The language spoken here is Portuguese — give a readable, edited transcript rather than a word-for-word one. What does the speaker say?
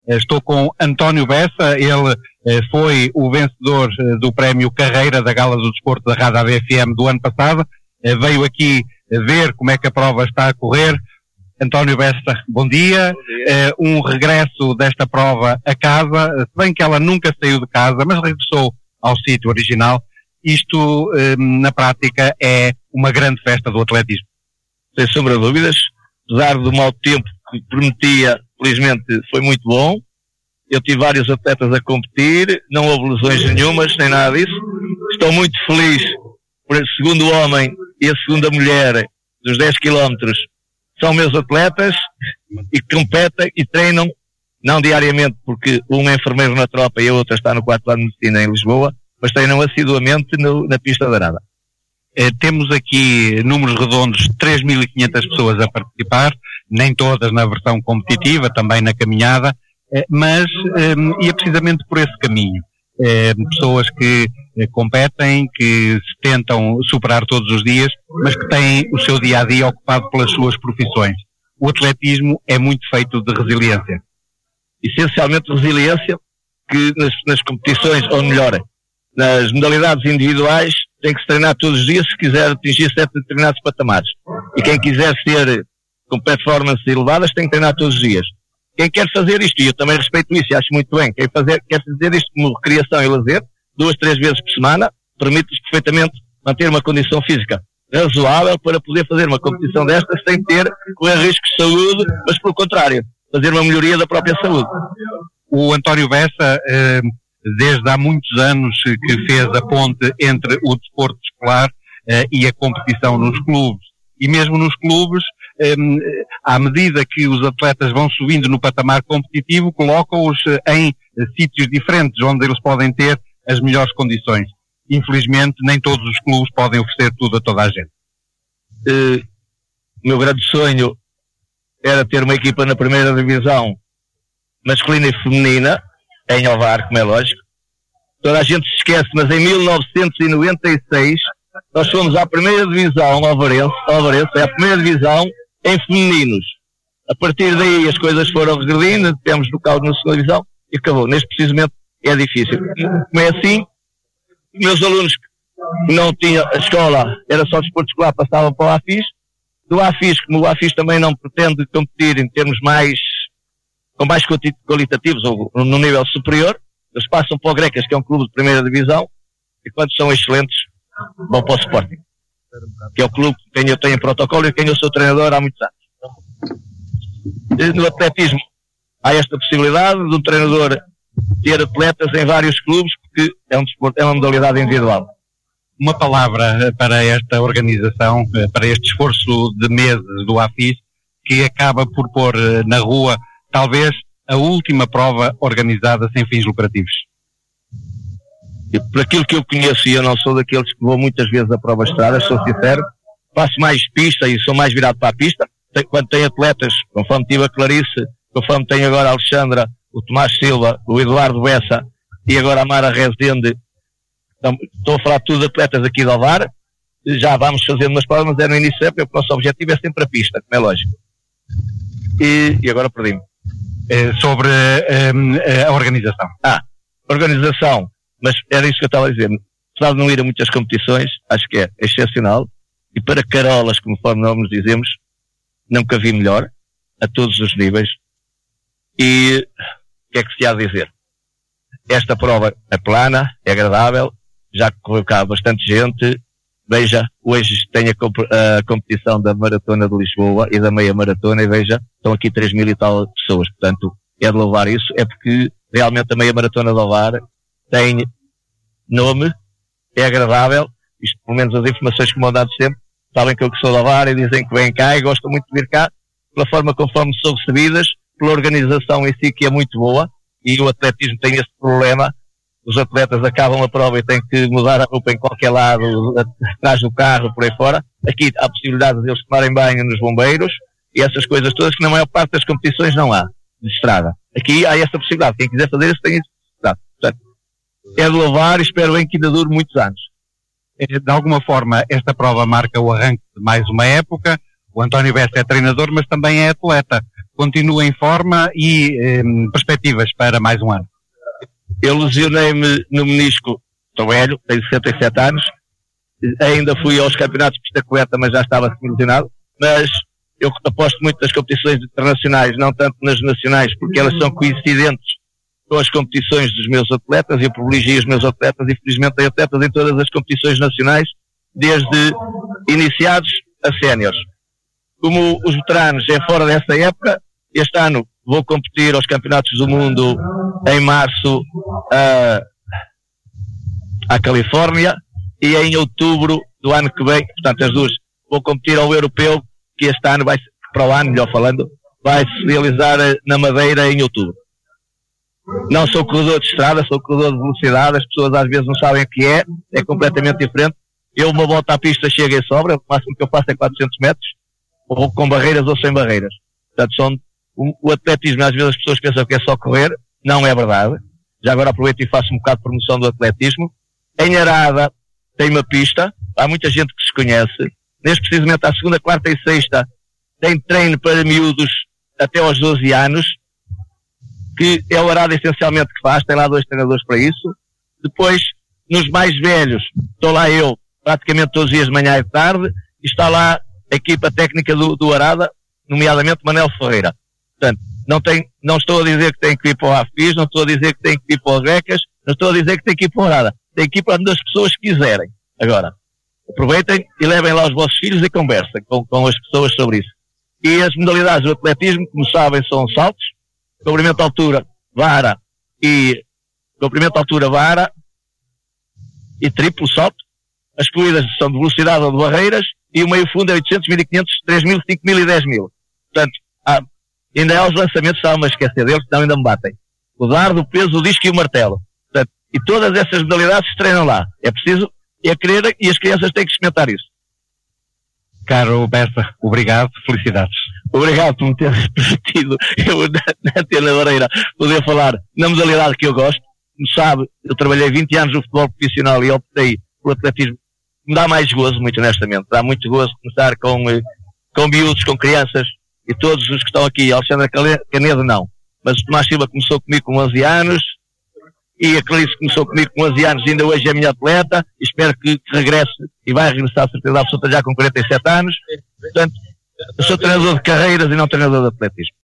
Estou com António Bessa, ele foi o vencedor do prémio Carreira da Gala do Desporto da Rádio ADFM do ano passado. Veio aqui ver como é que a prova está a correr. António Bessa, bom dia. Um regresso desta prova a casa, se bem que ela nunca saiu de casa, mas regressou ao sítio original. Isto, na prática, é uma grande festa do atletismo. Sem sombra de dúvidas, apesar do mau tempo que prometia, felizmente foi muito bom. Eu tive vários atletas a competir, não houve lesões nenhumas, nem nada disso. Estou muito feliz por a segunda homem e a segunda mulher dos 10 km. São meus atletas e competem e treinam, não diariamente, porque um é enfermeiro na tropa e a outra está no 4º ano de medicina em Lisboa, mas treinam assiduamente na pista da Arada. Temos aqui números redondos, 3.500 pessoas a participar, nem todas na versão competitiva, também na caminhada, mas e é precisamente por esse caminho. Pessoas que competem, que se tentam superar todos os dias, mas que têm o seu dia-a-dia ocupado pelas suas profissões. O atletismo é muito feito de resiliência. Essencialmente resiliência, que nas competições, ou melhor, nas modalidades individuais, tem que se treinar todos os dias se quiser atingir certos determinados patamares. E quem quiser ser com performances elevadas tem que treinar todos os dias. Quem quer fazer isto, e eu também respeito isso e acho muito bem, quer fazer isto como recreação e lazer, 2, 3 vezes por semana, permite-lhes perfeitamente manter uma condição física razoável para poder fazer uma competição destas sem correr riscos de saúde, mas pelo contrário, fazer uma melhoria da própria saúde. O António Bessa, desde há muitos anos que fez a ponte entre o desporto escolar e a competição nos clubes. E mesmo nos clubes, à medida que os atletas vão subindo no patamar competitivo, colocam-os em sítios diferentes, onde eles podem ter as melhores condições. Infelizmente, nem todos os clubes podem oferecer tudo a toda a gente. O meu grande sonho era ter uma equipa na primeira divisão masculina e feminina, em Ovar, como é lógico. Toda a gente se esquece, mas em 1996 nós fomos à primeira divisão Alvarense, é a primeira divisão em femininos. A partir daí as coisas foram regredindo, temos local na segunda divisão e acabou. Neste precisamente é difícil. Como é assim, meus alunos que não tinham a escola, era só desporto escolar, passavam para o AFIS. Do AFIS, como o AFIS também não pretende competir em termos mais qualitativos ou no nível superior, eles passam para o Grecas, que é um clube de primeira divisão, e quando são excelentes, vão para o Sporting, que é o clube que eu tenho em protocolo e quem eu sou treinador há muitos anos. No atletismo há esta possibilidade de um treinador ter atletas em vários clubes, porque é um desporto, é uma modalidade individual. Uma palavra para esta organização, para este esforço de meses do AFIS, que acaba por pôr na rua talvez a última prova organizada sem fins lucrativos. E por aquilo que eu conheço, e eu não sou daqueles que vou muitas vezes a provas de estradas, sou sincero, faço mais pista e sou mais virado para a pista. Quando tenho atletas, conforme tive a Clarice, conforme tenho agora a Alexandra, o Tomás Silva, o Eduardo Bessa e agora a Mara Rezende, então, estou a falar de tudo de atletas aqui de Alvar, já vamos fazendo umas provas, mas é no início sempre, o nosso objetivo é sempre a pista, como é lógico. E agora perdi-me. Sobre a organização. Organização, mas era isso que eu estava a dizer. Apesar de não ir a muitas competições, acho que é excepcional. E para carolas, conforme nós nos dizemos, nunca vi melhor, a todos os níveis. E o que é que se há a dizer? Esta prova é plana, é agradável, já correu cá bastante gente. Veja, hoje tem a competição da Maratona de Lisboa e da Meia Maratona, e veja, estão aqui 3.000 e tal pessoas. Portanto, é de louvar isso, é porque realmente a Meia Maratona de Alvar tem nome, é agradável, isto pelo menos as informações que me dado sempre, sabem que eu sou de Alvar e dizem que vêm cá e gostam muito de vir cá, pela forma conforme são recebidas, pela organização em si que é muito boa, e o atletismo tem esse problema. Os atletas acabam a prova e têm que mudar a roupa em qualquer lado, atrás do carro, por aí fora. Aqui há a possibilidade de eles tomarem banho nos bombeiros e essas coisas todas que na maior parte das competições não há, de estrada. Aqui há essa possibilidade. Quem quiser fazer isso tem isso de estrada. Portanto, é de louvar e espero bem que ainda dure muitos anos. De alguma forma, esta prova marca o arranque de mais uma época. O António Bessa é treinador, mas também é atleta. continua em forma e perspectivas para mais um ano? Eu lesionei-me no menisco, estou velho, tenho 67 anos, ainda fui aos campeonatos de pista coberta, mas já estava lesionado, mas eu aposto muito nas competições internacionais, não tanto nas nacionais, porque elas são coincidentes com as competições dos meus atletas, eu privilegio os meus atletas e felizmente tenho atletas em todas as competições nacionais, desde iniciados a séniores. Como os veteranos é fora dessa época, este ano vou competir aos campeonatos do mundo em março à Califórnia e em outubro do ano que vem, portanto as duas, vou competir ao europeu, que este ano vai, para o ano, melhor falando, vai se realizar na Madeira em outubro. Não sou corredor de estrada, sou corredor de velocidade, as pessoas às vezes não sabem o que é completamente diferente. Eu uma volta à pista chego e sobra, o máximo que eu faço é 400 metros, ou com barreiras ou sem barreiras. Portanto, o atletismo, às vezes as pessoas pensam que é só correr, não é verdade. Já agora aproveito e faço um bocado de promoção do atletismo. Em Arada tem uma pista, há muita gente que se conhece. Neste precisamente à segunda, quarta e sexta tem treino para miúdos até aos 12 anos, que é o Arada essencialmente que faz, tem lá 2 treinadores para isso. Depois, nos mais velhos, estou lá eu praticamente todos os dias de manhã e de tarde, e está lá a equipa técnica do Arada, nomeadamente Manel Ferreira. Portanto, não estou a dizer que tem que ir para o AFIS, não estou a dizer que tem que ir para os RECAS, não estou a dizer que tem que ir para o Arada. Tem que ir para onde as pessoas quiserem. Agora, aproveitem e levem lá os vossos filhos e conversem com as pessoas sobre isso. E as modalidades do atletismo, como sabem, são saltos, comprimento de altura, vara e triplo salto. As corridas são de velocidade ou de barreiras e o meio fundo é 800, 1500, 3000, 5000 e 10.000. Portanto, ainda há os lançamentos, estava a esquecer deles, senão ainda me batem. O dardo, o peso, o disco e o martelo. Portanto, e todas essas modalidades se treinam lá. É preciso, é querer, e as crianças têm que experimentar isso. Caro Bessa, obrigado, felicidades. Obrigado por me ter permitido, eu na treinadora, poder falar na modalidade que eu gosto. Como sabe, eu trabalhei 20 anos no futebol profissional e optei por atletismo. Me dá mais gozo, muito honestamente. Dá muito gozo começar com miúdos, com crianças, e todos os que estão aqui. Alexandra Canedo não. Mas o Tomás Silva começou comigo com 11 anos, e a Clarice começou comigo com 11 anos, ainda hoje é minha atleta, e espero que regresse, e vai regressar a certeza absoluta já com 47 anos. Portanto, eu sou treinador de carreiras e não treinador de atletismo.